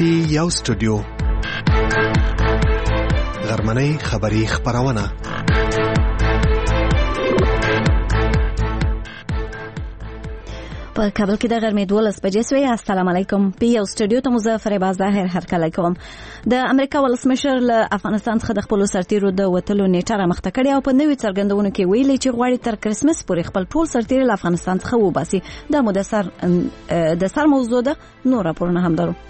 یو سټوډیو غرمنۍ خبری خبرونه په کابل کې د غرمې 12 بجې سوې. السلام علیکم. په یو سټوډیو ته مظفر بازاهر هرکلی کوم. د امریکا ولسمشر له افغانستان څخه د خپل سرتیرو د وتلو نیټه رامخته کړې او په نوې څرګندونو کې ویلي چې غواړي تر کرسمس پورې خپل ټول سرتیري له افغانستان څخه وباسي. دا مو د سر موضوع ده. نور راپورونه هم درو.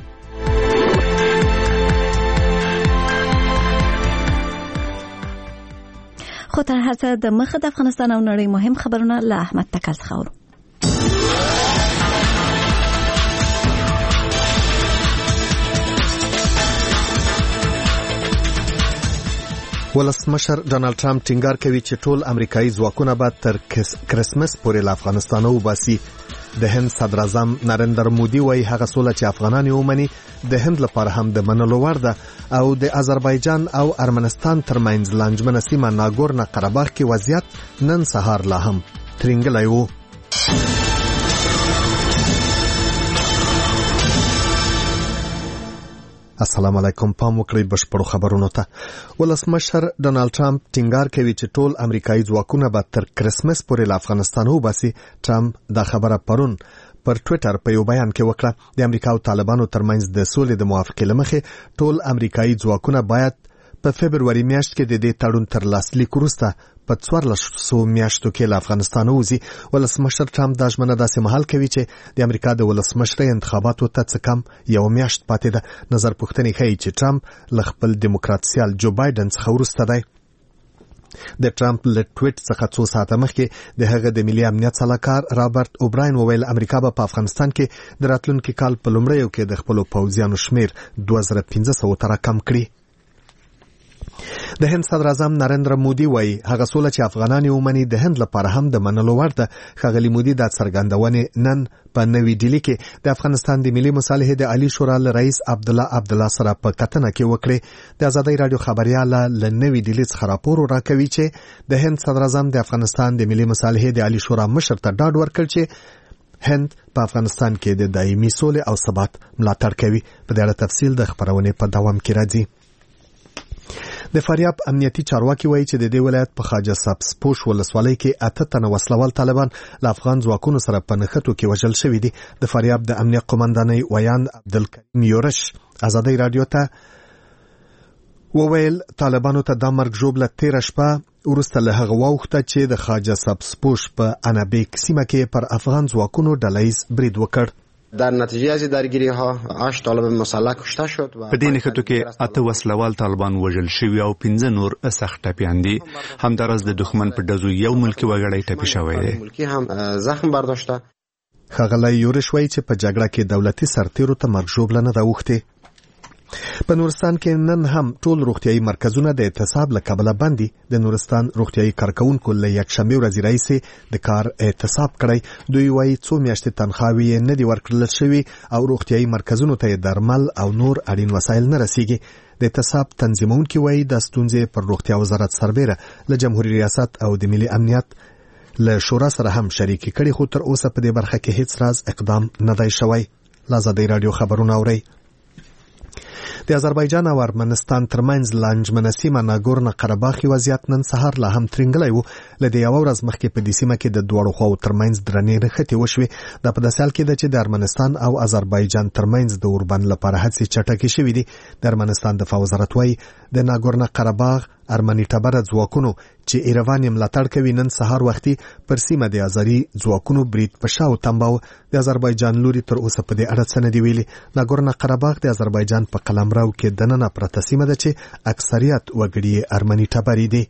خو تر هر څه د مخه د افغانستان او نړۍ مهم خبرونه له احمد تکل څخه اورو. ولسمشر ډانلډ ټرمپ ټینګار کوي چې ټول امریکایي ځواکونه به تر کرسمس پورې له افغانستان وباسي. د هند صدر اعظم نریندر مودي وايي هغه سوله چې افغانان یې ومني د هند لپاره هم د منلو وړ ده او د آذربایجان او ارمنستان ترمنځ لانجمنه سیمه ناګورنو قرهباغ کې وضعیت نن سهار لا هم ترنګلی و. السلام علیکم. پام وکړئ بشپړو خبرونو ته. ولسمشر ډانلډ ټرمپ ټینګار کوي چې ټول امریکایي ځواکونه به تر کرسمس پورې له افغانستان وباسي. ټرمپ دا خبره پرون پر ټوئیټر په یو بیان کې وکړه. د امریکا او طالبانو ترمنځ د سولې د موافقې لمخې ټول امریکایي ځواکونه باید په فبروري میاشت کې د دې تړون تر لاسلیک وروسته په 1400 میاشتو کې له افغانستان وځي. ولسمشر ټرمپ دا ژمنه داسې مهال کوي چې د امریکا د ولسمشرۍ انتخاباتو ته څه کم یو میاشت پاتې ده. نظر پوښتنې ښیي چې ټرمپ له خپل دیموکرات سیال جو بایدن څخه وروسته دی. د ټرمپ له ټویټ څخه 2 ساعته مخکې د هغه د ملي امنیت سلاکار رابرټ اوبراین وویل امریکا به په افغانستان کې د راتلونکي کال په لومړیو کې د خپل پوځیانو شمیر 2500 ته راکم کړي. د هند صدر اعظم نریندر مودي وايي هغه سوله چې افغانان یې ومني د هند لپاره هم د منلو وړ ده. ښاغلي مودي دا څرګندونې نن په نوې ډیلي کې د افغانستان د ملي مصالحې د عالی شورا له رئیس عبدالله سره په کتنه کې وکړې. د ازادۍ رادیو خبرياله له نوې ډیلي څخه راپور راکوي چې د هند صدر اعظم د افغانستان د ملي مصالحې د عالی شورا مشر ته ډاډ ورکړ چې هند په افغانستان کې د دایمي سولې او ثبات ملاتړ کوي. په دې اړه تفصیل د خبرونې په دوام کې راځي. د فاریاب امنیتي چارواکي وایي چې د دې ولایت په خواجه سبزپوش ولسوالۍ کې 8 تنه وسلوال طالبان له افغان ځواکونو سره په نښتو کې وژل شوي دي. د فاریاب د امنیت قومندانۍ ویاند عبدالکریم یورش ازادۍ رادیو ته وویل طالبانو ته د مرګ ژوبله تیره شپه وروسته له هغه وخته چې د خواجه سبزپوش په انابیک سیمه کې پر افغان ځواکونو ډلهیز برید وکړ. در نتیجه از درگیری ها 8 طالب مسلح کشته شد. په دې نښتو کې 8 وسلوال طالبان وژل شوي او 15 نور سخت ټپیان دي. همدارس د دښمن په ډزو یو ملکی وګړی ټپي شوی دی. ملکی هم زخم برداشته. ښاغلی یورش وایي چې په جګړه کې دولتي سرتیرو ته مرګ ژوبله نه ده اوښتې. په نورستان کې نن هم ټول روغتیايي مرکزونه د اعتصاب له کبله بند دي. د نورستان روغتیايي کارکونکو له یکشنبې ورځې راهیسې د کار اعتصاب کړی. دوی وایي 2 میاشتې تنخواوې یې نه دي ورکړل شوي او روغتیايي مرکزونو ته درمل او نور اړین وسایل نه رسیږي. د اعتصاب تنظیمونکي وایي د ستونزې پر روغتیا وزارت سربیره له جمهوریت ریاست او د ملي امنیت له شورا سره هم شریک کړي خو تر اوسه په دې برخه کې هیڅ راز اقدام نه دی شوی. آزادۍ رادیو خبرونه اورئ. د آذربایجان او ارمنستان ترمنځ لانجمنه سیمه ناګورنو قرهباغ وضعیت نن سهار لا هم ترنګلی و. له دې یو ورځ مخکې په دې سیمه کې د دواړو خواو ترمنځ درنې نښتې وشوې. دا په داسې حال کې ده چې د ارمنستان او آذربایجان ترمنځ د اوربند لپاره هڅې چټکې شوې دي. د ارمنستان دفاع وزارت وایي د ناګورنو قرهباغ ارمني ټبره ځواکونو چې ایروان یې ملاتړ کوي نن سهار وختي پر سیمه د آذري ځواکونو برید په شا وتمباوه. د آذربایجان لوري تر اوسه په دې اړه څه نه دي ویلي. ناګورنو قرهباغ د آذربایجان په قلمرو کې دننه پرته سیمه ده چې اکثریت وګړي ارمني ټبرې دي.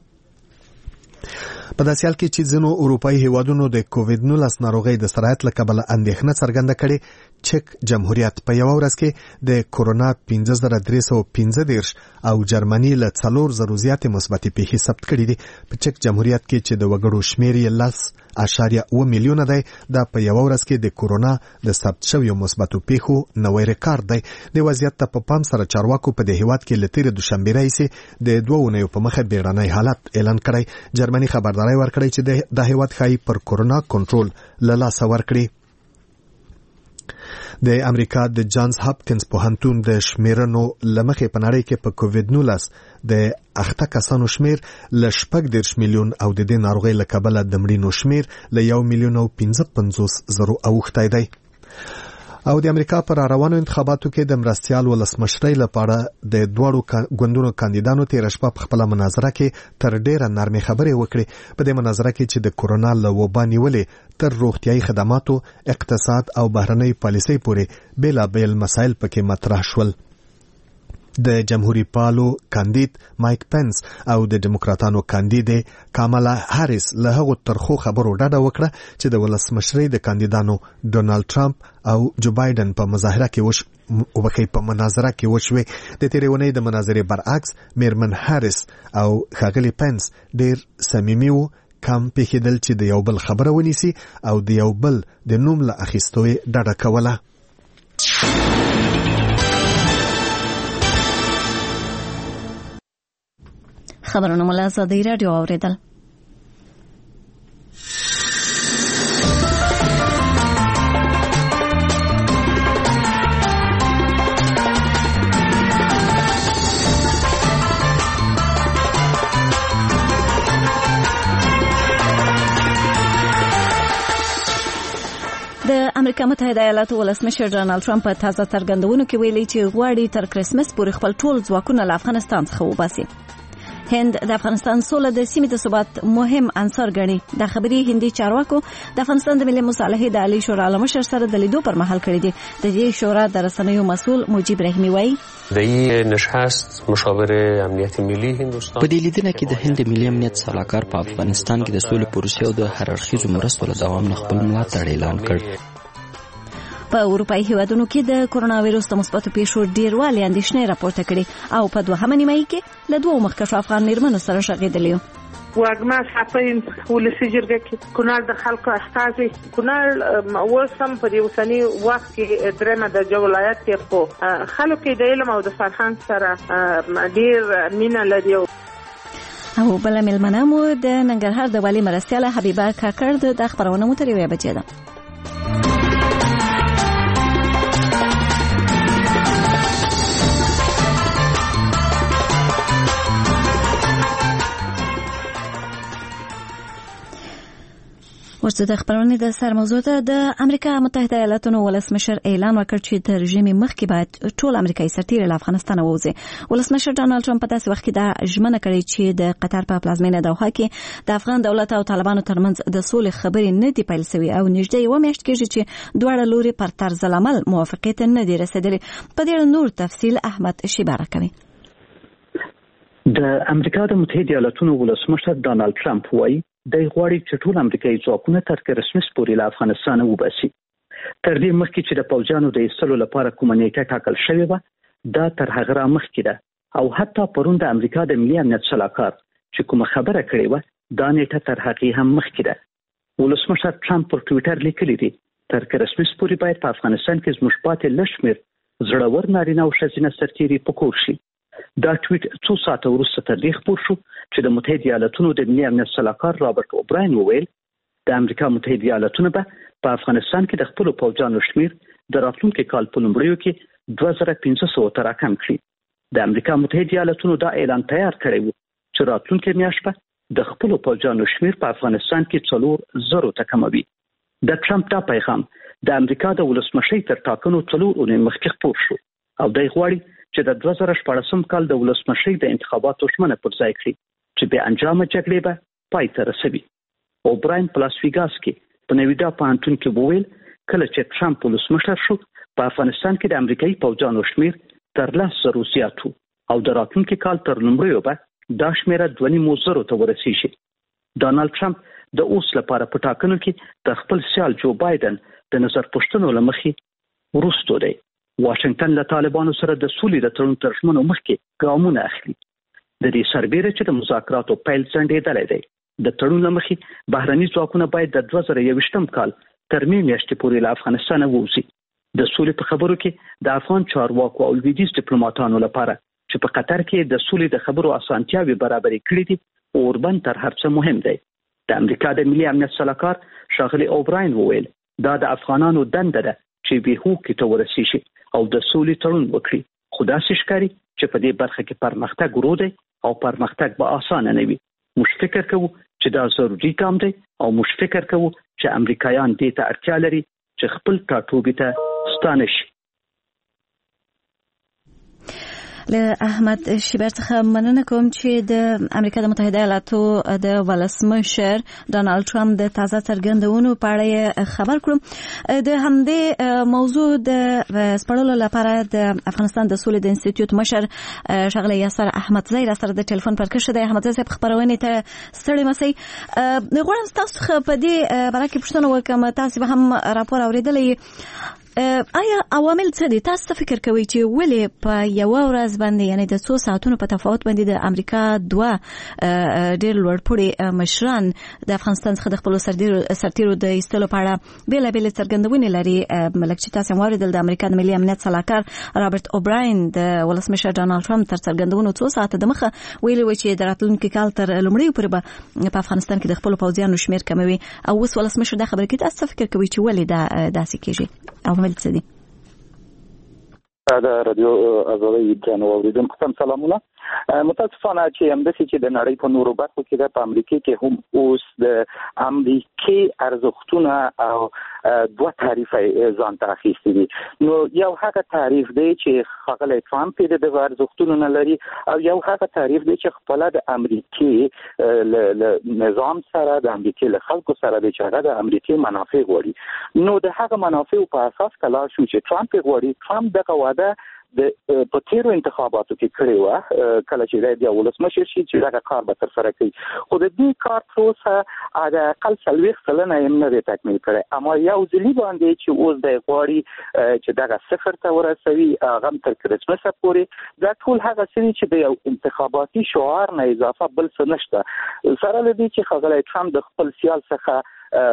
په داسې حال کې چې ځینو اروپایي هیوادونو د کووید-19 ناروغۍ د سرایت له کبله اندېښنه څرګنده کړې. چک جمهوریت په یو ورځ کې د کورونا 15315 او جرمني له 4000 زیاتې مثبتې پیښې ثبت کړې دي. په چک جمهوریت کې چې د وګړو شمیر یې 10.7 میلیونه دی، دا په یو ورځ کې د کورونا د ثبت شویو مثبتو پیښو نوی ریکارډ دی. د وضعیت ته په پام سره چارواکو په دې هیواد کې له تېرې دوشنبې راهیسې د 2 اونیو په مخه بیړنی حالت اعلان کړی. جرمني خبرداری ورکړی چې د هیواد ښایي پر کورونا کنټرول له لاسه ورکړي. د امریکا د جانز هاپکینز پوهنتون د شمیرنو لمخې په نړۍ کې په کووډ-19 د اخته کسانو شمیر ل 6.4 میلیون او د دې ناروغۍ له کبله د مړینو شمیر ل 1 میلیون او 55,000 اوښتی دی. او د امریکا پر روانو انتخاباتو کې د مرستيال ولسمشرۍ لپاره د دوړو ګوندونو کاندیدانو تیر شپه په خپل مناظره کې تر ډیره نرمي خبرې وکړې. په دې مناظره کې چې د کورونا له وبا نیولې تر روغتيایي خدماتو، اقتصاد او بهرنۍ پالیسۍ پورې بیلابیل مسایل پکې مطرح شول. د جمهوریت پالو کاندید مایک پنس او د ډیموکراتانو کاندید کامالا هاریس له هغو ترخو خبرو ډډه وکړه چې د ولسمشرۍ د کاندیدانو ډونالد ټرمپ او جو بایدن په مناظره کې وشوي. د تیرې ونې د مناظرې برعکس میرمن هاریس او ښاغلي پنس ډیر صمیمي وو، کم پیښیدل چې د یو بل خبره ونیسي او د یو بل د نوم له اخیستو ډډه کوله. خبرونه مله ازادي رادیو اوریدل. د امریکا متحده ایالاتو ولسمشر ډونالد ټرمپ په تازه څرګندونو کې ویلي چې غواړي تر کرسمس پورې خپل ټول ځواکونه له افغانستان څخه وباسي. هند د افغانستان سوله د سیمې د ثبات مهم عنصر ګڼي. د خبري هندي چارواکو د افغانستان د ملي مصالحې د عالی شورا له مشر سره د لیدو پر مهال کړی دي. د دې شورا د رسنیو مسؤل مجيب رحیمی وایي د این نشست مشاور امنیت ملی هندوستان په دې لیدنه کې د هند ملي امنیت صلاحکار په افغانستان کې د سولې پروسې او د هر اړخیزو مرستو له دوام نه خپل ملاتړ اعلان کړ. په اروپایي هیوادونو کې د کورونا وایرس د مثبتو پیښو ډیروالی اندېښنې راپورته کړي او په دوهمه نیمایي کې له دوه مخکښو افغان میرمنو سره شغېدلي. واګما صاحبین ولسی جرګه کې کونړ د خلکو استازي کونړ وسم په دې وسنی وخت کې درنه د ولایت کې په خلکو د علم او د فرهنګ سره ډیر مینه لري. او بل ملمنه مو د ننګرهار د والی مرستياله حبیبه کاکړ د خبرونه مو تر یوې بجې ده. ورته د خبرونې د سر موضوع ته د امریکا متحده ایالاتو ولسمشر اعلان وکړ چې تر ژمي مخکې باید ټول امریکایي سرتیري له افغانستان ووځي. ولسمشر ډونالد ټرمپ په داسې وخت کې دا ژمنه کړې چې د قطر په پلازمینه دوحه کې د افغان دولت او طالبانو ترمنځ د سولې خبرې نه دي پیل شوې او نږدې یو میاشت کېږي چې دواړه لوري پر طرز العمل موافقت نه دي رسیدلي. په دې نور تفصیل احمد شیباره کوي. د امریکا د متحده ایالاتو ولسمشر ډونالد ټرمپ وایي د غواړي چې ټول امریکایي ځواکونه تر کرسمس پورې له افغانستان وباسي. تر دې مخکې چې د پوځیانو د ایستلو لپاره کومه نیټه ټاکل شوې وه دا تر هغه را مخکې ده او حتی پرون د امریکا د ملي امنیت صلاحکار چې کومه خبره کړې وه دا نیټه تر هغې هم مخکې ده. ولسمشر ټرمپ پر ټویټر لیکلي دي تر کرسمس پورې باید په افغانستان کې زموږ پاتې لږ شمېر زړور نارینه او ښځینه سرتیري په کور شي. دا ټویټ څو ساعته وروسته تر دې خپور شو چې د متحده ایالاتو د ملي امنیت صلاحکار رابرټ اوبراین وویل د امریکا متحده ایالاتو په افغانستان کې د خپل پوځیانو شمیر د راتلونکي کال په لومړیو کې 2500 ته راکم کړي. د امریکا متحده ایالاتو دا اعلان تیار کړی و چې راتلونکي میاشت به د خپل پوځیانو شمیر په افغانستان کې 400 ته کموي. د ټرمپ دا پیغام د امریکا د ولسمشۍ تر ټاکنو 4 اونۍ مخکې خپور شو او د غواړي چې د 2014 کال د ولسمشۍ د انتخاباتو ژمنه پر ځای کړي چې به انجام جګړې به پای ته رسوي. اوبراین په لاس ویګاس کې په نویدا پوهنتون کې وویل کله چې ټرمپ ولسمشر شو په افغانستان کې د امریکایي پوځیانو شمیر تر 10,000 زیات او د راتلونکي کال تر لومړیو به دا شمیره 2,500 ته ورسیږي. ډونالد ټرمپ د اوس لپاره په ټاکنو کې د خپل سیال جو بایدن د نظر پوښتنو لمخې وروسته دی. واشنگټن له طالبانو سره د سولې د تړون تر ژمنو مخکې ګامونه اخلي. د دې سربېره چې د مذاکراتو پیل ځنډېدلی دی د تړون لمخې بهرني ځواکونه باید د 2021 کال تر مې میاشتې پورې له افغانستانه ووځي. د سولې په خبرو کې د افغان چارواکو او لویدیځ ډیپلوماټانو لپاره چې په قطر کې د سولې د خبرو اسانتیاوې برابرې کړې دي اوربن تر هر څه مهم دی. د امریکا د ملي امنیت صلاحکار ښاغلي اوبراین وویل دا د افغانانو دنده ده چې به هوکې ته ورسیږي او د سولې تړون وکړي. خو داسې ښکاري چې په دې برخه کې پرمختګ ورو دی او پرمختګ به اسانه نه وي. موږ فکر کوو چې دا ضروري ګام دی او موږ فکر کوو چې امریکایان دې ته اړتیا لري چې خپل ټاټوبي ته ستانه شي. له احمد شیبر څخه مننه کوم چې د امریکا د متحده ایالاتو د ولسمشر ډانلډ ټرمپ د تازه څرګندونو په اړه خبر کړم. د همدې موضوع د سپړلو لپاره د افغانستان د سولې د انسټیټیوټ مشر ښاغلی یاسر احمدزی را سره د ټلیفون پر کښ دی. احمدزی صاحب خبرونه ته ستړي مسئ. غواړم تاسو څخه په دې باره کې پوښتنه وکړم. تاسو به هم راپور اوریدلی. آیا عوامل څه دي؟ تاسو فکر کوئ چې ولې په یو ورځ باندې یعنی د 100 ساعتونو په تفاوت باندې د امریکا دوه ډېر لوړپوړي مشران د افغانستان څخه د خپل سرتیرو د ایستلو په اړه بیلابیل څرګندونې لري؟ ملک چې تاسو واوریدل د امریکا د ملي امنیت سلاکار رابرټ اوبراین د ولسمشر ډانلډ ټرمپ تر څرګندونو 2 ساعته د مخه ویلي و چې د راتلونکي کال تر لومړۍ پورې به په افغانستان کې د خپل پوځیانو شمیر کموي. او اوس ولسمشر دا خبره کوي. تاسو فکر کوئ چې ولې دا داسې کیږي؟ عوامل څه دي؟ دا رادیو ازادي جنو اوریدونکو ته سلامونه. متاسفانه چې همداسې چې د نړۍ په نورو برخو کې د امریکا کې هم اوس د امریکای ارزښتونه او دوه تعریف ځان ته اخیستي دي. نو یو هغه تعریف دی چې ښاغلی ټرمپ یې د ارزښتونو نه لري او یو هغه تعریف دی چې خپل د امریکای له نظام سره د امریکای له خلکو سره د چې د امریکای منافع غواړي. نو د هغه منافع په اساس کلا شو چې ټرمپ غواړي. ټرمپ دغه واده د په تیرو انتخاباتو کې کړی و کله چې د ولسمشر شي چې دا کار به تر سره کوي. خو د دې کار پروسه د اقل 40 سلنه یې نه تکمیل کړی. اما یو ځلی باندې چې اوس د غواړي چې دا صفر ته ورسوي هغه تر کرسمس پورې دا ټول هغه څه چې د یو انتخاباتي شعار نه اضافه بل څه نشته. سره لدی چې ښاغلی ټرمپ د خپل سیال څخه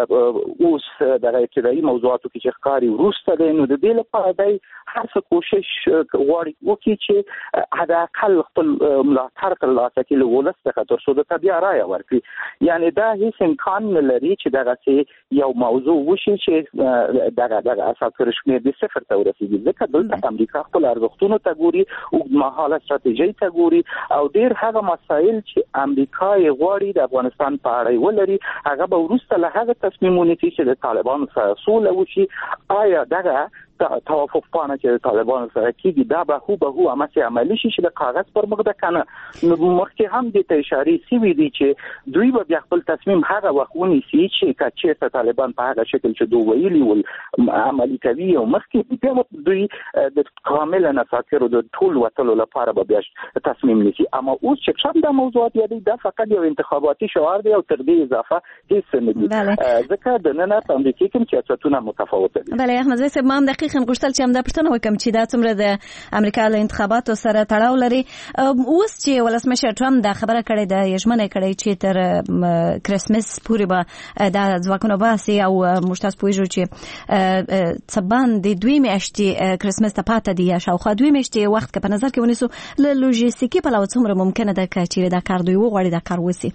اوس د ابتدایي موضوعاتو کې چې ښکاري وروسته دی. نو د دې لپاره دی هر څه کوشش غواړي وکړي چې حداقل خپل ملاتړ ترلاسه کړي له ولس څخه تر څو د بیا رایه ورکړي. یعنی دا هیڅ امکان نه لري چې دغه یو موضوع وشي چې دغه اساس رسمي د صفر ته ورسیږي. ځکه دلته امریکا خپل ارزښتونو ته ګوري او مهاله ستراتیژي ته ګوري او ډېر هغه مسایل چې امریکا یې غواړي د افغانستان په اړه ولري هغه به وروسته له تصمیمونه چې د طالبانو سره سوله وشي. آیا دغه توافق پانه چې طالبانو سره کیږي دا به هو اماسي عملی شي چې د کاغذ پر مخ ده کنه. نو مخکې هم د اشارې سوي دي چې دوی به بیا خپل تصمیم هغه وخت ونیسي چې کچېرته طالبان په هغه شکل چې دوی ویلي ول عملی کوي او مخکې بیا دوی د کامل نفاکر د ټول وټلو لپاره به بیا تصمیم نیسي. اما اوس چې څنګه د موضوعات یادي دا فقط یو انتخاباتي شعار دی او تر دې اضافه هیڅ نه دي. ځکه د نن په امریکا کې سیاستونه متفاوت دي. بله احمد زاهد صاحب ما هم دقیقاً غوښتل چې هم دا پوښتنه وکړم چې دا څومره د امریکا له انتخاباتو سره تړاو لري. اوس چې ولسمشر ټرمپ دا خبره کړې ده یې کړې چې تر کرسمس پورې به دا ځواکونه باسي او موږ تاسو پوهیږو چې څه باندې 2 میاشتې کرسمس ته پاته دي یا شاوخوا 2 میاشتې وخت که په نظر کې ونیسو له لوجستیکي پلوه څومره ممکنه ده چې دا کار دوی وغواړي دا کار وسی؟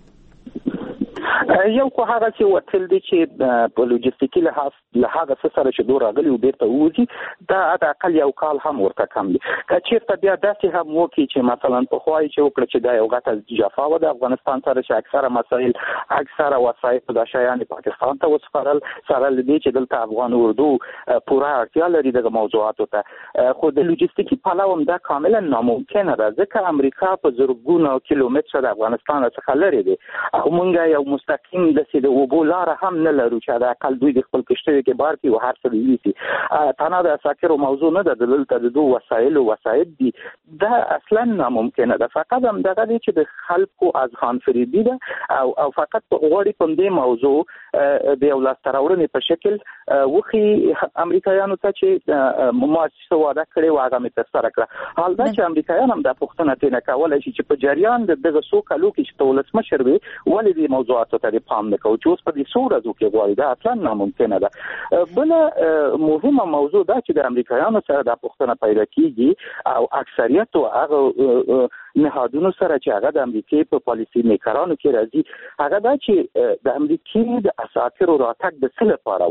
یو خو هغه چې وتل دي چې په لوجستیکي لحاظ له هغه څه سره چې دوه راغلي او بیرته وځي دا د اقل یو کال هم ورته کم دي. که چېرته بیا داسې هم وکړي چې مثلا په خوای چې وکړي چې دا یو غټه جفا و د افغانستان سره چې اکثره مسایل اکثره وسایل د شایان پاکستان ته وسپارل سره لدی چې دلته افغان اردو پوره اړتیا لري د موضوعاتو ته. خو د لوجستیکي پلوه دا کاملا ناممکنه ده ځکه امریکا په زرګونو کیلومتره د افغانستان څخه لري دي او مونږ یو مستقیم د سیده وبو لار هم نه لرو چې دا اقل دوی د خپل کشته کې بار کې و هر څه ویسي. تنها د اساکرو موضوع نه ده دلته د دوه وسایل دي دا اصلا ناممکنه ده. فقط هم دغه دي چې د خلکو اذهان فریبی ده او فقط غوړي په دې موضوع د یو لاستراورنې په شکل وخی امریکایانو ته چې مؤسسه واده کړي و هغه مې تر سره کړه. حال دا چې امریکایان هم د پښتنه تنه کولای شي چې په جریان دغه سو کالو کې چې ولسمشر وي ولې دې موضوعات ته پام نه کوي چې اوس په دې سورزو کې غواړي دا اصلا ناممکنه ده. بل مهمه موضوع دا چې د امریکایانو سره د پښتنه پیدا کیږي او اکثریت هغه نهادونو سره چې هغه د امریکای په پالیسي میکرانو کې راځي هغه دا چې د امریکای د اساکرو راتګ د څه لپاره وو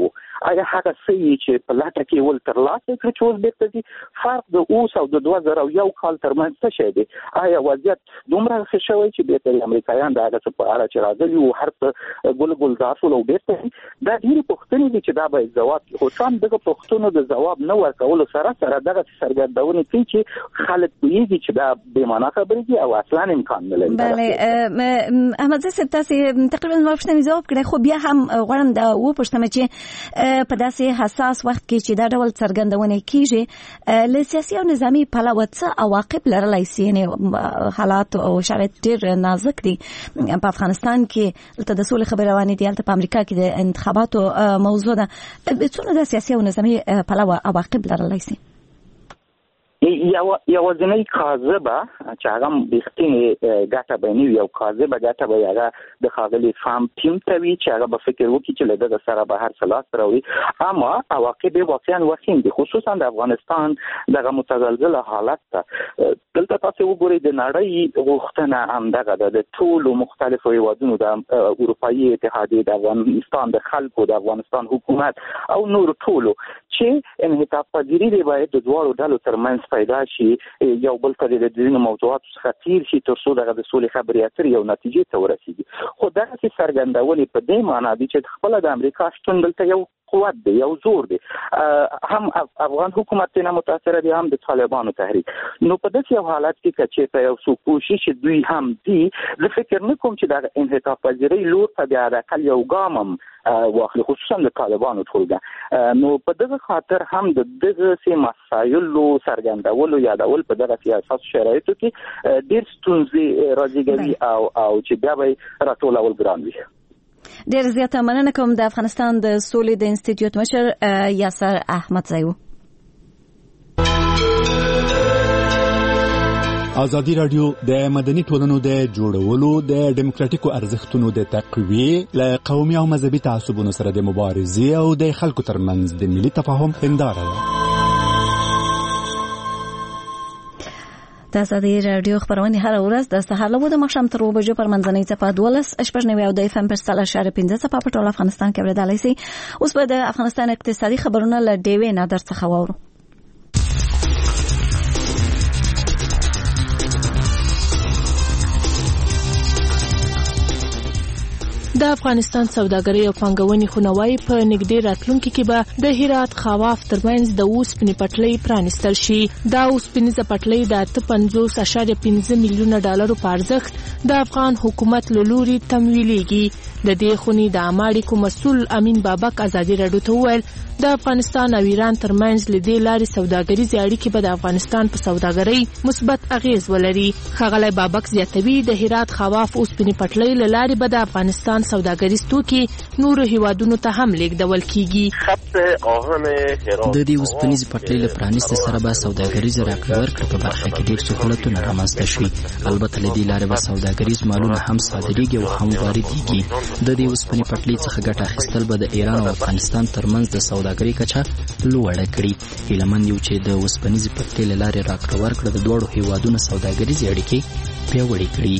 آیا هغه څه چې په لاټه کې ول ترلاسه کړي چې اوس بیرته دي فرق د اوس او د 2001 کال ترمنځ څه شی دی؟ آیا وضعیت دومره ښه شوی چې بیرته امریکایان د هغه څه په اړه چې راغلي او هر څه ګل ګلزار شول او بیرته دا ډېرې پوښتنې دي چې دا باید جواب کړي. خو ټرمپ دغه پوښتنو د جواب نه ورکولو سره دغه څرګندونې کوي چې خلک پوهېږي چې دا بې معنا خبرې دي او اصلا امکان نه لري. بله احمد صاحب تاسې تقریبا ما پوښتنې جواب کړی، خو بیا هم غواړم دا وپوښتم چې په داسې حساس وخت کې چې دا ډول څرګندونې کیږي له سیاسي او نظامي پلوه څه عواقب لرلی شي؟ یعنې حالات او شرایط ډېر نازک دي په افغانستان کې، دلته د سولې خبرې روانې دي، هلته په امریکا کې د انتخاباتو موضوع ده. څونه د سیاسي او نظامي پلوه عواقب لرلی شي؟ یوازینی کاذبه چې هغه بېختینې ګټه به نه وي او کاذبه ګټه به هغه د ښاغلي ټرمپ ټیم ته وي چې هغه به فکر وکړي چې له دغه سره به هر څه لاسته راوړي. اما عواقب یې واقعا وخیم دي، خصوصا د افغانستان دغه متزلزله حالت ته. دلته تاسو وګورئ د نړۍ غوښتنه همدغه ده، د ټولو مختلفو هیوادونو د اروپایي اتحادیې، د افغانستان د خلکو، د افغانستان حکومت او نور ټولو چې انعطاف پذیري دی باید د دواړو ډلو ترمنځ پیدا شي، یو بل ته د ځینو موضوعاتو څخه تیر شي تر څو دغه د سولې خبرې اترې یو نتیجې ته ورسیږي. خو دغسې څرګندونې په دې معنا دي چې خپله د امریکا شتون دلته یو قوت دی، یو زور دی. هم افغان حکومت تینا متاثره دی، هم د طالبانو تحریک. نو په داسې یو حالت کې که چېرته یو څوک کوشش دوی هم دي، زه فکر نه کوم چې دغه انعطاف پذیرۍ لور ته بیا حداقل یو ګام هم واخلي، خصوصا د طالبانو ټولګه. نو په دغه خاطر هم د دغسې مسایلو څرګندولو یادول په دغه سیاست شرایطو کې ډېر ستونزې رازیږوي او چې بیا به یې راټولول ګران وي. ډېر زیاته مننه کوم د افغانستان د سولې د انسټیټیوټ مشر یاسر احمدزی. ازادي راډیو د مدني ټولنو د جوړولو د ډیموکراتیکو ارزښتونو د تقویې له قومي او مذهبي تعصبونو سره د مبارزې او د خلکو ترمنځ د ملي تفاهم هنداره ده. د ازادي راډیو خبرونه هر ورځ د سهار له 9 مخام تر 2 بجو پر منځنۍ صفه 12:90 او د FM پر 3.15 صفه په ټول افغانستان کې ورېدلای شي. اوس به د افغانستان اقتصادي خبرونه له ډیوې نادر څخه واورو. د افغانستان سوداګرۍ او پانګونې خونوي په نږدې راتلونکي کې به د هرات خواف ترمنځ د اوسپنې پټلۍ پرانیستل شي. دا اوسپنیزه پټلۍ د 50.5 میلیونه ډالرو په ارزښت د افغان حکومت له لوري تمویلېږي. د دې خونې د عامه اړیکو مسؤل امین بابک ازادي راډیو ته وویل د افغانستان او ایران ترمنځ له دې لارې سوداګریزې اړیکې به د افغانستان په سوداګرۍ مثبت اغیز ولري. ښاغلی بابک زیاتوي د هرات خواف اوسپنې پټلۍ له لارې به د افغانستان سوداګریز توکي نورو هیوادونو ته هم لیږدول کیږي. د دې اوسپنیزې پټلۍ له پرانیستې سره به سوداګریزه راکړه ورکړه په برخه کې ډېر سهولتونه رامنځته شي. البته له دې لارې به سوداګریز مالونه هم صادریږي او هم واردېږي. د دې اوسپنې پټلۍ څخه ګټه اخیستل به د ایران او افغانستان ترمنځ د سوداګرۍ کچه لوړه کړي. هیله مند یو چې د اوسپنیزې پټلۍ له لارې راکړه ورکړه د دواړو هیوادونو سوداګریزې اړیکې پیاوړې کړي.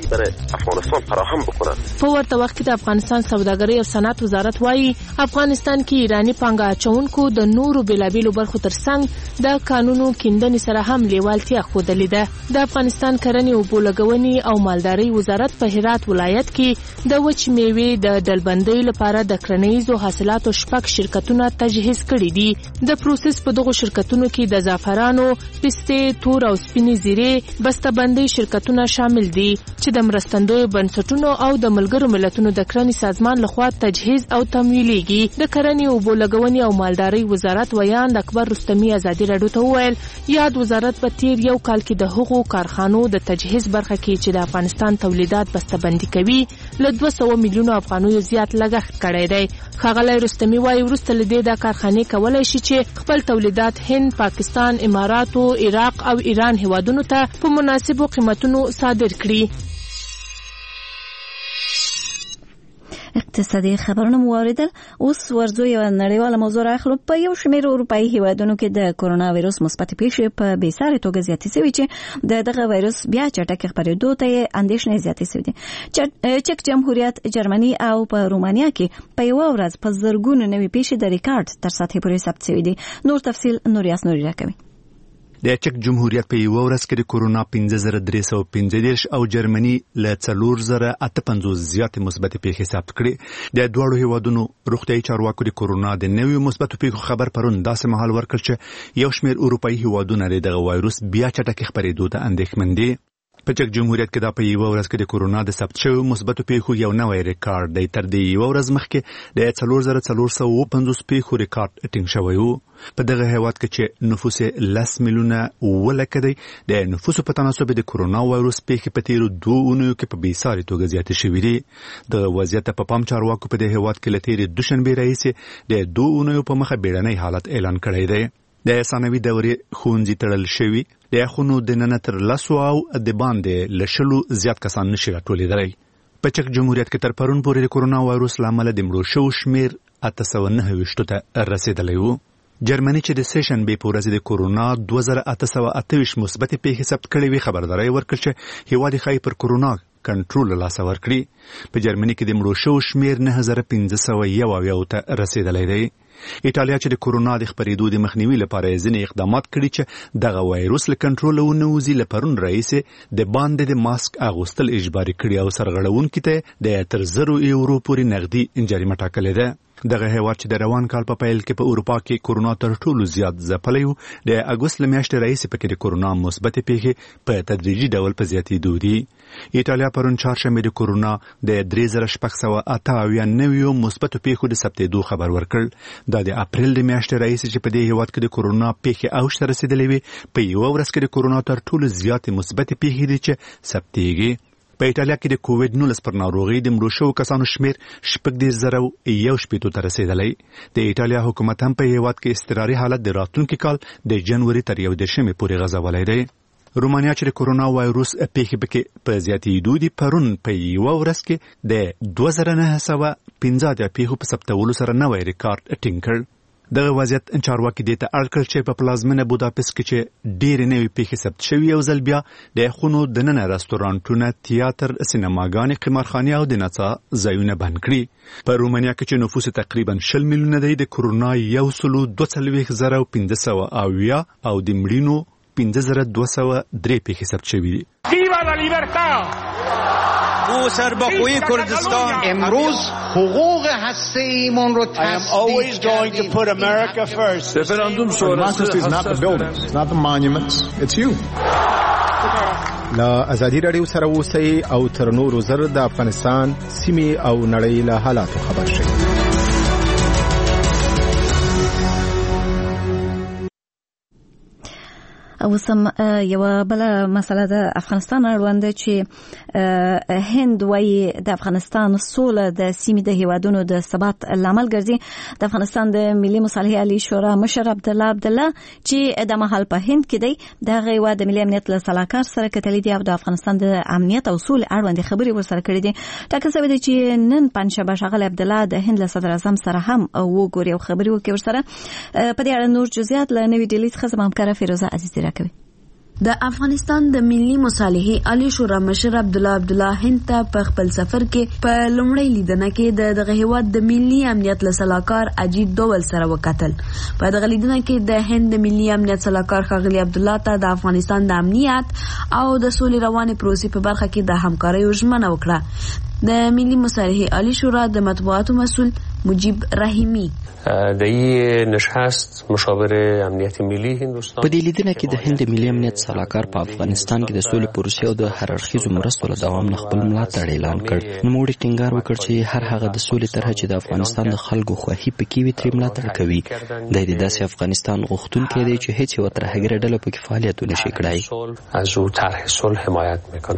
په ورته وخت کې د افغانستان سوداګرۍ او صنعت وزارت وایي افغانستان کې ایرانی پانګه اچونکو د نورو بیلابیلو برخو ترڅنګ د قانونو کیندنې سره هم لیوالتیا ښودلې ده. د افغانستان کرنې اوبو لګونې او مالدارۍ وزارت په هرات ولایت کې د وچ میوې د ډلبندۍ لپاره د کرنیزو حاصلاتو 6 شرکتونه تجهیز کړي دي. د پروسس په دغو شرکتونو کې د زعفرانو، پستې، تور او سپینې زیرې بسته‌بندۍ شرکتونه شامل دي چې د مرستندویو بنسټونو او د ملګرو ملتونو د کرنې سازمان لخوا تجهیز او تمویلېږي. د کرنې اوبو لګونې او مالدارۍ وزارت ویاند اکبر رستمي ازادي راډیو ته وویل یاد وزارت په تیر یو کال کې د هغو کارخانو د تجهیز برخه کې چې د افغانستان تولیدات بسته‌بندي کوي له 200 میلیونو افغانیو زیات لګښت کړی دی. ښاغلی رستمي وایي وروسته له دې دا کارخانې کولی شي چې خپل تولیدات هند، پاکستان، اماراتو، عراق او ایران هیوادونو ته په مناسبو قیمتونو صادر کړي. اقتصادي خبرونه مو اوریدل. اوس ورځو یو نړیواله موضوع راخلو. په یو شمېر اروپایي هیوادونو کې د کورونا وایروس مثبت پیښې په بېساري توګه زیاتې شوې چې دغه وایروس بیا چټک خپرېدو ته اندېښنې زیاتې شوې دي. چک جمهوریت، جرمني او په رومانیا کې په یو ورځ په زرګونو نوې پیښې د ریکارډ تر سطحې پورې ثبت شوې دي. نور تفصیل نوریاس نوري راکوي. د چک جمهوریت په یو ورځ کې د کورونا 15315 او جرمني له 4058 زیات مثبت پیښې ثبت کړې. د دوه هیوادونو روغتیايي چارواکو د کورونا د نویو مثبت پیښو خبر پرون داسې مهال ورکړ چې یو شمېر اروپایي هیوادونه د وایروس بیا چټک خپرېدو ته اندېښمن دي. په چک جمهوریت کې دا په یو ورځ کې د کورونا د ثبت شویو مثبتو پیښو یو نوی ریکارډ دی. تر دې یو ورځ مخکې د 4450 پیښو ریکارډ ټینګ شوی و. په دغه هیواد کې چې نفوس 10 میلیونه ولکه دی، د نفوسو په تناسب د کورونا وایروس پیښې په تیرو 2 اونیو کې په بېساري توګه زیاتې شوې دي. د وضعیت په پام چارواکو په دې هیواد کې له تیرې دوشنبې راهیسې د 2 اونیو په مخه بیړنی حالت اعلان کړی دی. د ثانوي دورې ښوونځي تړل شوي، د یخونو دننه تر 10 او د باندې له 100 زیات کسان نشي راټولېدلی. په چک جمهوریت کې تر پرون پورې د کورونا وایروس له امله د مړو شوو شمېر 829 ته رسېدلی و. جرمني چې د سېشنبې په ورځ د کورونا 2828 مثبت پیښې ثبت کړې وي، خبرداری ورکړ چې هیواد یې ښایي پر کورونا کنټرول لاسه ورکړي. په جرمني کې د مړو شوو شمېر 9501 ته رسېدلی دی. ایټالیا چې د کورونا د خپرېدو د مخنیوي لپاره ځینې اقدامات کړي چې دغه وایروس له کنټروله ونوځي، له پرون راهیسې د باندې د ماسک اغوستل اجباري کړي او سرغړونکي ته د تر 100 یورو پورې نغدي جریمه ټاکلې ده. دغه هیواد چې د روان کال په پیل کې په اروپا کې کورونا تر ټولو زیات ځپلی و، د اګوست له میاشتې راهیسې پکې د کورونا مثبت پیښې په تدریجي ډول په زیاتېدو دي. ایټالیا پرون چهارشنبې د کورونا د 3678 نویو مثبتو پیښو د ثبتېدو خبر ورکړ. دا د اپریل د میاشتې راهیسې چې په دې هیواد کې د کورونا پیښې اوج ته رسېدلې وي، په یوه ورځ کې د کورونا تر ټولو زیاتې مثبتې پیښې دي چې ثبتېږي. په ایټالیا کې د کووډ-19 پر ناروغۍ د مړو شوو کسانو شمېر 4,061 ته رسېدلی. د ایټالیا حکومت هم په هیواد کې اضطراري حالت د راتلونکي کال د جنوري تر 11 پورې غځولی دی. رومانیا چې د کورونا وایروس پیښې پکې په زیاتېدو دي، پرون په یوه ورځ کې د 2915 پیښو په ثبتولو سره نوی ریکارډ ټینګ کړ. دغه وضعیت چارواکي دې ته اړ کړ چې په پلازمینه بوداپست کې چې ډېرې نوې پیښې ثبت شوي، یو ځل بیا د یخونو دننه رستورانټونه، تیاتر، سینماګانې، قمارخانې او د نڅا ځایونه بند کړي. په رومانیا کې چې نفوس تقریبا 20 میلیونه دی، د کورونا 142,570 او د مړینو 5203 پیښې ثبت شوي دي. سرباخوی کردستان امروز حقوق هسته‌ایمون رو تثبیت کردیم. رفراندوم شورای is not the buildings, it's not the monuments, it's you. لا ازادي رادیو سره اوسئ او تر نورو زر د افغانستان سیمې او نړۍ له حالاتو خبر شئ. اوسم یو بل مسله د افغانستان اړوند چې هند وايي د افغانستان سوله د سیمې د هیوادونو د ثبات لامل ګرځي. د افغانستان د ملي مصالحې عالی شورا مشر عبدالله چې د مهال په هند کې دی، د هیواد د ملي امنیت له سلاکار سره کتلې دي او د افغانستان د امنیت او سولې اړوند خبرې ورسره کړې دي. ټاکل شوی دی چې نن پنځشنبه ښاغلی عبدالله د هند له صدر اعظم سره هم وګوري او خبرې وکړي ورسره. په دې اړه نور جزئیات له نوې ډیلي څخه زما همکاره فیروزه عزیزي راکوي. د افغانستان د ملي مصالحې عالی شورا مشر عبدالله هند ته په خپل سفر کې په لومړی لیدنه کې دغه هیواد د ملي امنیت له سلاکار اجیت دوول سره وکتل. په دغه لیدنه کې د هند د ملي امنیت سلاکار ښاغلي عبدالله ته د افغانستان د امنیت او د سولې روانې پروسې په برخه کې د همکارۍ ژمنه وکړه. د ملي مصالحې عالی شورا د مطبوعاتو مسؤل مجیب رحیمی در این نشست مشاور امنیت ملی هندوستان په دې لیدنه کې د هند ملي امنیت سلاکار په افغانستان کې د سولې پروسې او د هر اړخیزو مرستو له دوام نه خپل ملاتړ اعلان کړ. نوموړي ټینګار وکړ چې هر هغه د سولې طرحه چې د افغانستان د خلکو خوښي پکې وي ترې ملاتړ کوي. د دې داسې افغانستان غوښتونکی دی چې هیڅ یوه ترهګره ډله پکې فعالیت ونه شي کړای. از او طرح صلح حمایت میکنه.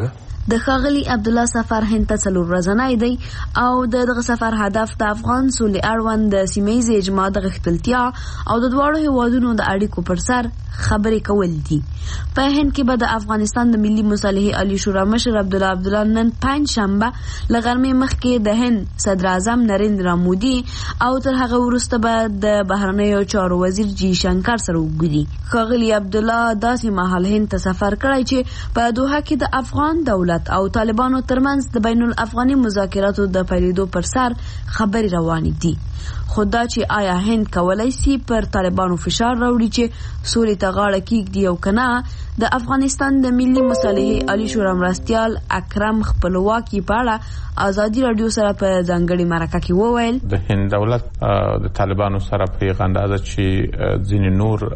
د ښاغلي عبد الله سفر هند ته 4 ورځې دی او دغه سفر هدف د افغان سولې اړوند د سیمه‌ییز اجماع د غښتلتیا او د دواړو هیوادونو د اړیکو پر سر خبرې کول دي. په هند کې به د افغانستان د ملي مصالحې عالی شورا مشر عبدالله نن پنځشنبه له غرمې مخکې د هند صدر اعظم نریندرا مودي او تر هغه وروسته به د بهرنیو چارو وزیر جی شنکر سره وګوري. ښاغلي عبدالله داسې مهال هند ته سفر کړی چې په دوحه کې د افغان دولت او طالبانو ترمنځ د بین الافغاني مذاکراتو د پیلېدو پر سر خبرې روانې دي. خو دا چې آیا هند کولای شي پر طالبانو فشار راوړي چې سولې ته غاړه کېږدي او کنه، د افغانستان د ملي مصالحې عالی شورا مرستیال اکرم خپلواکي په اړه ازادي رادیو سره په ځانګړي مرکه کې وویل د هند دولت د طالبانو سره په غندازه چې ځینې نور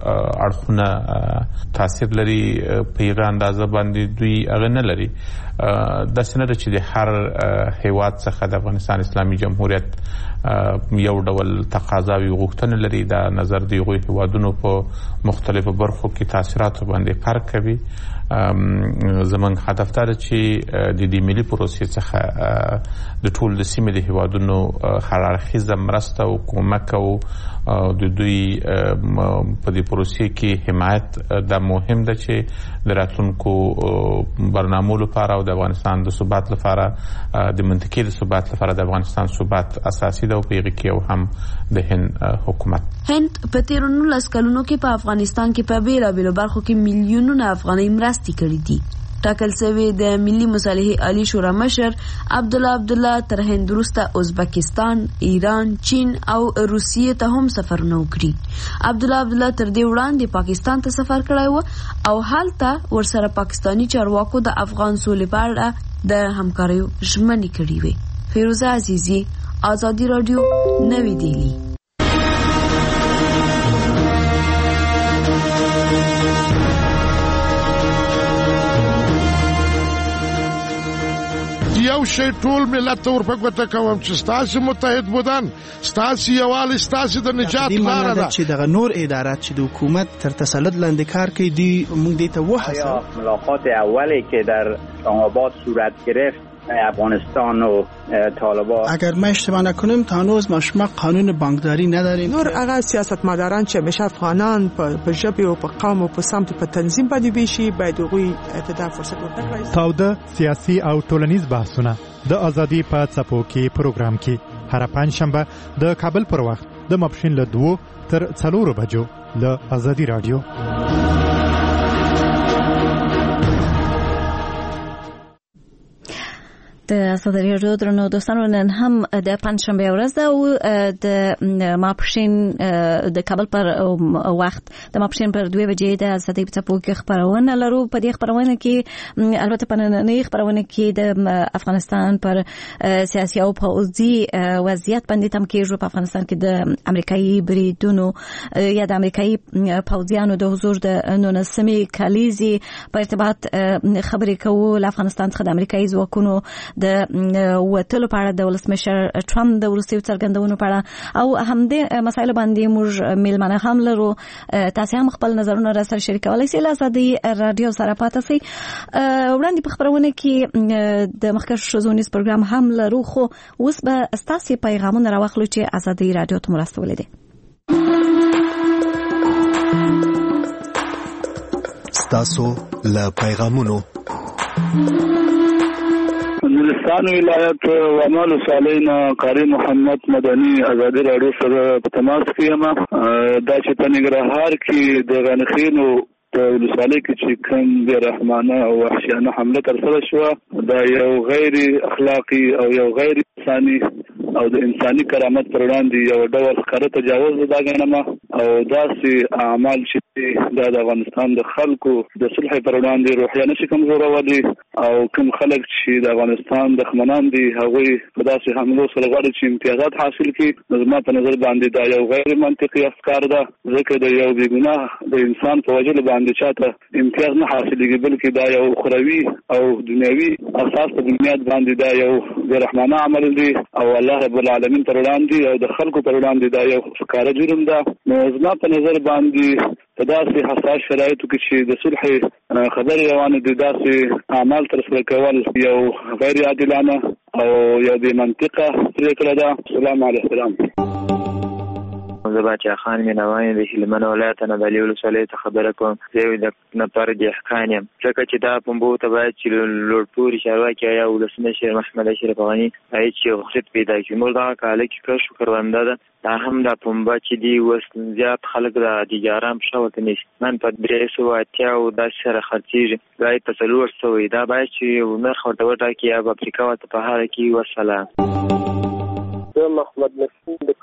اړخونه تاثیر لري په غندازه باندې دوی هغه نه لري. د سند چې د هر هیواد څخه د افغانستان اسلامي جمهوریت یو ډول تقاضاوي غوښتنه لري د نظر دی غوي هیوادونو په مختلفو برخو کې تاثیرات باندې فرق کوي. زمونږ هدف دا چې د دې ملي پروسې څخه د ټول د سیمې د هیوادونو هر اړخیزه مرسته او کومک او د دوی په دې پروسې کې حمایت د مهم ده چې د راتلونکو برنامو لپاره او د افغانستان د ثبات لپاره د منطقي د ثبات لپاره د افغانستان ثبات اساسي ده او په هغه کې او هم د هند حکومت. هند په 13 کلونو کې په افغانستان کې په بیلابیلو برخو کې میلیونونه افغانۍ مرستې کړې دي. ټاکل شوی د ملي مصالحې عالی شورا مشر عبدالله تر هند وروسته ازبکستان، ایران، چین او روسیې ته هم سفرونه وکړي. عبدالله تر دې وړاندې پاکستان ته سفر کړی و او هلته ورسره پاکستانی چارواکو د افغان سولې په اړه د همکاریو ژمنې کړې وې. فیروزه عزیزی، آزادی رادیو، نوی دهلی. یو شی ټول ملت ته ورپګوته کوم چې ستاسو متحد بودن، ستاسو یووالی، ستاسو د نجات لاره ده. چې دغه نور ادارات چې د حکومت تر تسلط لاندې کار کوي دی موږ دې ته وحسه. ملاقات اولی که در اسلام آباد صورت گرفت افغانستان و طالبان، اگر ما اشتباه نکنیم تا هنوز ما قانون بانکداری نداریم. نور هغه سیاستمداران چې همیشه افغانان په ژبه او په قوم او په سمت په تنظیم باندې ویشي باید هغوی ته فرصت ورکړي. تاوده سیاسي او ټولنیز بحثونه د ازادي په څپو کې پروګرام کې هر پنځشنبه د کابل پر وخت د ماپښین له 2 تر 4 بجو له ازادي رادیو. د ازادي رادیو درنو دوستانو، نن هم د پنځشنبه ورځ ده او د ماپښین د کابل پر وخت د ماپښین پر 2 بجې د ازادي په څپو کې خبرونه لرو. په دې خبرونه کې البته په نننۍ خبرونه کې د افغانستان پر سیاسي او پوځي وضعیت باندې تم کېږي. په افغانستان کې د امریکایي بریدونو یا د امریکایي پوځیانو د حضور د 19 کلیزي په ارتباط خبرې کوو. له افغانستان څخه د امریکایي ځواکونو د وټلو په اړه د ولسمشر ټرمپ د وروستیو څرګندونو په اړه او همدې مسایل باندې موږ میلمانه هم لرو. تاسو هم خپل نظرونه را سره شریکولای شئ. ازادي رادیو سره پاتې شئ. وړاندې په خبرونه کې د مخکښ شوزونیز پروګرام هم لرو، خو اوس به تاسو پیغامونه راوخلو چې ازادي رادیو ته مرسته ولیدي. تاسو له پیغامونو نورستان ولایت ومال صالحین قاری محمد مدنی ازادي رادیو سره په تماس کې یم. دا چې په ننګرهار کې د غنخینو د ولسوالۍ کې چې کوم بې رحمانه او وحشیانه حمله ترسره شوه، دا یو غیر اخلاقی او یو غیر انساني او د انساني کرامت پر وړاندې یو ډول ښکاره تجاوز دا ګڼم او داسې اعمال چې دا د افغانستان د خلکو د صلح پر وړاندې روحیه نشي کمزورولي او کوم خلک چې د افغانستان دښمنان دي هغوی په داسې حملو سره غواړي چې امتیازات حاصل کړي. زما په نظر باندې دا یو غیر منطقي افکار ده، ځکه د یو بې ګناه د انسان په وجلو باندې چاته امتیاز نه حاصلېږي، بلکې دا یو اخروي او دنیوي اساس په بنیاد باندې دا یو بې رحمانه عمل دی او الله رب العالمین پر وړاندې او د خلکو پر وړاندې دا یو ښکاره جرم ده. نو زما په نظر باندې په داسې حساس شرایطو کې چې د صلح خبرې روانې دي داسې اعمال ترسره کول یو غیر عادلانه او یو بې منطقه پرېکړه ده. السلام علیکم. زه باچا خان مینوان د هلمند ولایت نه د علي ولسوالۍ څخه خبره کوم. زه یو نفر دهقان یم، ځکه چې دا پنبو ته باید چې لوړپوړي چارواکي یا ولسمشر محمد اشرف غني باید چې رخصت پیدا کړي. موږ دغه کاله کې کښ کرونده ده، دا هم دا پنبه چې دی اوس زیات خلک د دیجاران په شا ورته نیسي. من په 380 داسې سره خرڅېږي، باید په 400 دا باید چې یو نرخ ورته وټاکي یا په افریقا ورته په هغه کې وسله. محمد نسیم